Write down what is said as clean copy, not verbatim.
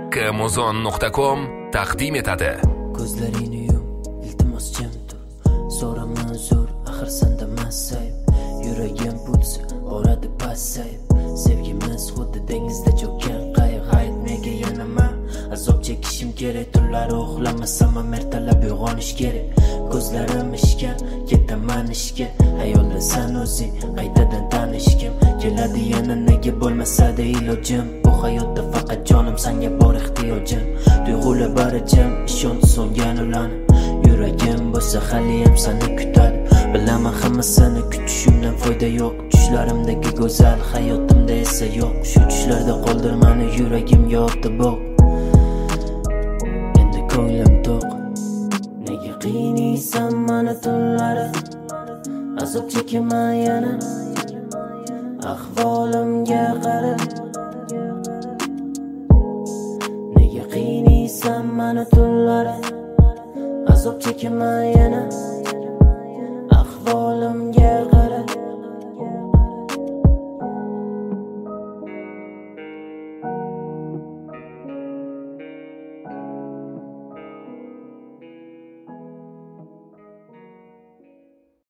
haqqimuzon.com taqdim etadi. Ko'zlaringni yum, iltimos jim tur. So'rama uzr, axir senda masayib. Yuragim pulsi boradi pasayib. Sevgimiz xuddi dengizda cho'kkan qayiq. Aytmaga yanama, azob chekishim kerak. Tunlar uxlamasam ham ertalab uyg'onish kerak. Ko'zlarim ishga, ketaman ishga. Hayoldasan o'zing, qaytadan tanishgim keladi yana, nega bo'lmasada ilojim. Bu hayotda faqat jonim senga bor ehtiyojim. Tuyg'ular barajam, ishonch so'ngan ularni. Yuragim bo'lsa haliyam seni kutadi. Bilaman hammasini kutishimdan foyda yo'q. Tushlarimdagi go'zal hayotimda esa yo'q. Shu tushlarda qoldirmani yuragim yotdi bo'q. Endi ko'nglim to'q. Nega qiynaysan meni tunlari? Azob chekaman yana, ahvolimga qara. Nega qiynaysan meni tunlari? Azob chekaman yana.